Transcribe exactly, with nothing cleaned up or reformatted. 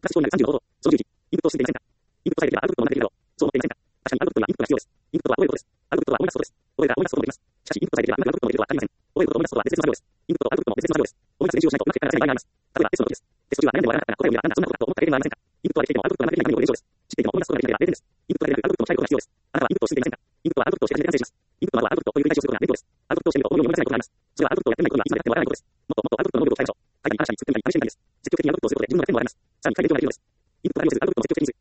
ガス調になるさんじゅうの方法。そのじゅういち、インプットを進んでいませんか？インプットされていればアウトプットもまでできるだろう。そう思っていませんか？確かにアウトプットにはインプットが必要です。インプットとは覚えることです。アウトプットは思い出すことです。覚えたら思い出すこともできます。しかし、インプットされていればうまくアウトプットもできるとは限りません。覚えることと思い出すことは別々の作業です。インプットとアウトプットも別々の作業です。思い出す練習をしないとうまく結果が出せない場合があります。例えば、テストの時です。テスト中は悩んでもわからなかったら答えを見ればなんだそんなことかと思った経験はありませんか？インプットはできていてもアウトプットがまだできない紙を入れる以上です。知っていても思い出すことができないのではれいてんです。インプットだけでなくアウトプットもしたいことが必要です。あなたはインプットを進んでいませんか？インプットはアウトプットをして初めて完成します。インプットの後はアウトプットという繰り返しをすることが勉強です。アウトプットをしてみると思いを思い出せないことがあります。それはアウトプットをやってみないことにはいつまでやってもわからないことです。もっともっとアウトプットの能力を鍛えましょう。書いたり話したり作ってみたり試してみたりです。積極的にアウトプットをすることで自分の弱点もわかります。さらに改善ができるのです。インプットが発表するアウトプットを積極的にする。